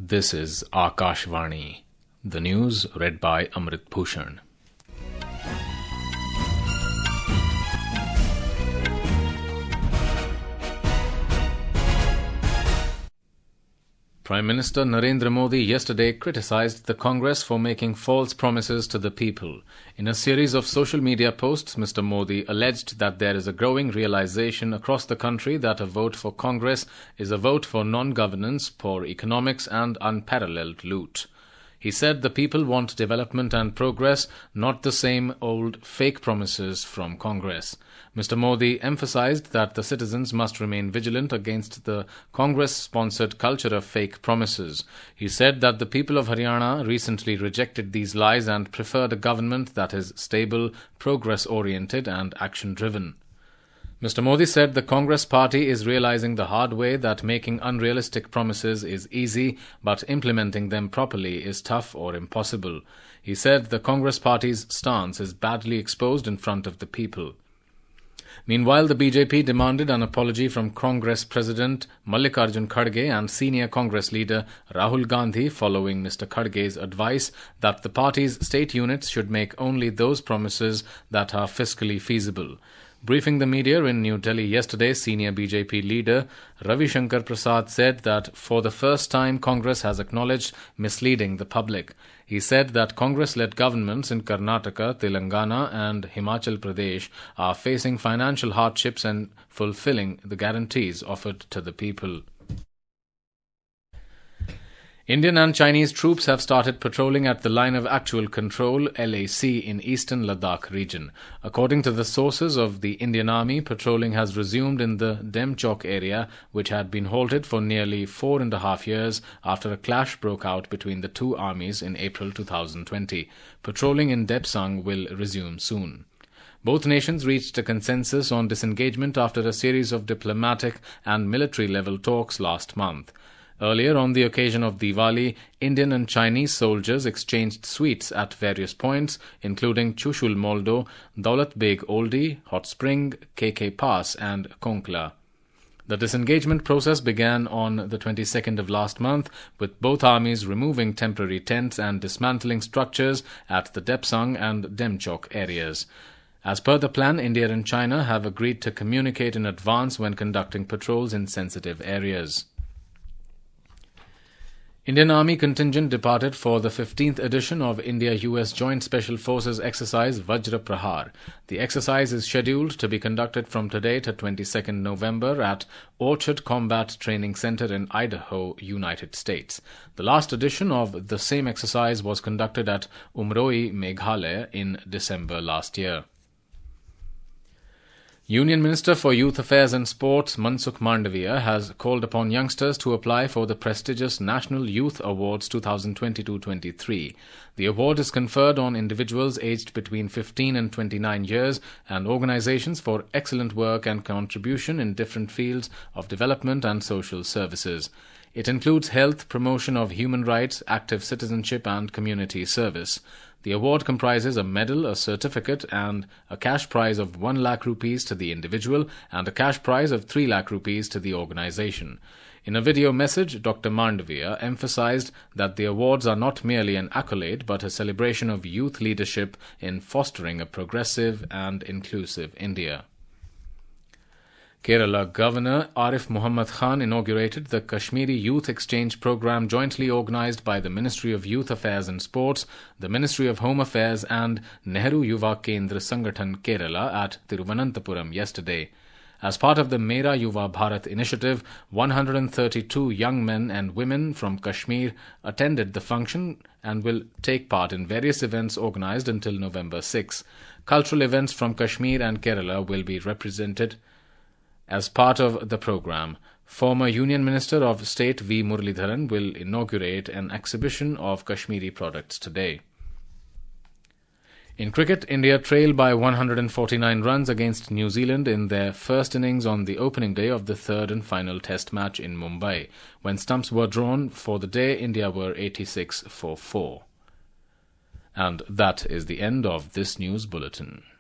This is Akashvani. The news read by Amrit Bhushan. Prime Minister Narendra Modi yesterday criticized the Congress for making false promises to the people. In a series of social media posts, Mr. Modi alleged that there is a growing realization across the country that a vote for Congress is a vote for non-governance, poor economics and unparalleled loot. He said the people want development and progress, not the same old fake promises from Congress. Mr. Modi emphasized that the citizens must remain vigilant against the Congress-sponsored culture of fake promises. He said that the people of Haryana recently rejected these lies and preferred a government that is stable, progress-oriented and action-driven. Mr. Modi said the Congress party is realizing the hard way that making unrealistic promises is easy, but implementing them properly is tough or impossible. He said the Congress party's stance is badly exposed in front of the people. Meanwhile, the BJP demanded an apology from Congress President Mallikarjun Kharge and senior Congress leader Rahul Gandhi following Mr. Kharge's advice that the party's state units should make only those promises that are fiscally feasible. Briefing the media in New Delhi yesterday, senior BJP leader Ravi Shankar Prasad said that for the first time Congress has acknowledged misleading the public. He said that Congress-led governments in Karnataka, Telangana and Himachal Pradesh are facing financial hardships and fulfilling the guarantees offered to the people. Indian and Chinese troops have started patrolling at the Line of Actual Control (LAC) in eastern Ladakh region. According to the sources of the Indian Army, patrolling has resumed in the Demchok area, which had been halted for nearly 4.5 years after a clash broke out between the two armies in April 2020. Patrolling in Depsang will resume soon. Both nations reached a consensus on disengagement after a series of diplomatic and military-level talks last month. Earlier, on the occasion of Diwali, Indian and Chinese soldiers exchanged sweets at various points, including Chushul Moldo, Daulat Beg Oldie, Hot Spring, KK Pass and Konkla. The disengagement process began on the 22nd of last month, with both armies removing temporary tents and dismantling structures at the Depsang and Demchok areas. As per the plan, India and China have agreed to communicate in advance when conducting patrols in sensitive areas. Indian Army contingent departed for the 15th edition of India-US Joint Special Forces exercise Vajra Prahar. The exercise is scheduled to be conducted from today to 22nd November at Orchard Combat Training Center in Idaho, United States. The last edition of the same exercise was conducted at Umroi, Meghalaya in December last year. Union Minister for Youth Affairs and Sports Mansukh Mandaviya has called upon youngsters to apply for the prestigious National Youth Awards 2022-23. The award is conferred on individuals aged between 15 and 29 years and organizations for excellent work and contribution in different fields of development and social services. It includes health, promotion of human rights, active citizenship and community service. The award comprises a medal, a certificate and a cash prize of 1 lakh rupees to the individual and a cash prize of 3 lakh rupees to the organization. In a video message, Dr. Mandaviya emphasized that the awards are not merely an accolade but a celebration of youth leadership in fostering a progressive and inclusive India. Kerala Governor Arif Muhammad Khan inaugurated the Kashmiri Youth Exchange Programme jointly organised by the Ministry of Youth Affairs and Sports, the Ministry of Home Affairs and Nehru Yuva Kendra Sangathan Kerala at Thiruvananthapuram yesterday. As part of the Mera Yuva Bharat initiative, 132 young men and women from Kashmir attended the function and will take part in various events organised until November 6. Cultural events from Kashmir and Kerala will be represented as part of the program. Former Union Minister of State V. Muralidharan will inaugurate an exhibition of Kashmiri products today. In cricket, India trailed by 149 runs against New Zealand in their first innings on the opening day of the third and final Test match in Mumbai. When stumps were drawn for the day, India were 86 for 4. And that is the end of this news bulletin.